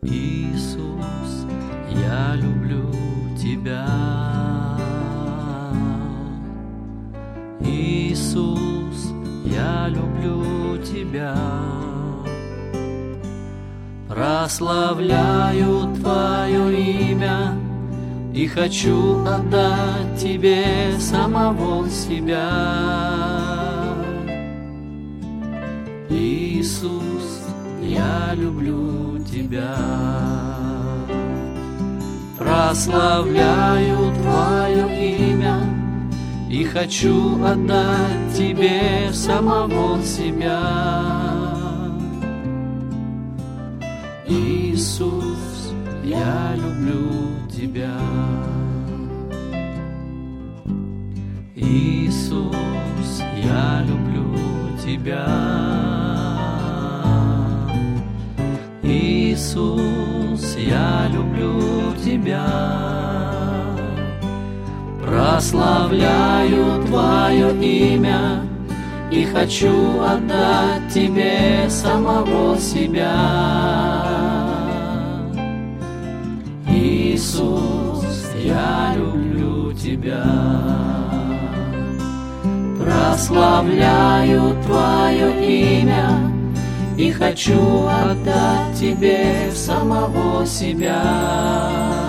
Иисус, я люблю Тебя. Иисус, я люблю Тебя. Прославляю Твое имя и хочу отдать Тебе самого себя. Иисус, я люблю Тебя. Прославляю Твое имя и хочу отдать Тебе самого себя. Иисус, я люблю Тебя. Иисус, я люблю Тебя. Иисус, я люблю Тебя. Прославляю Твое имя и хочу отдать Тебе самого себя. Иисус, я люблю Тебя. Прославляю Твое имя и хочу отдать Тебе самого себя.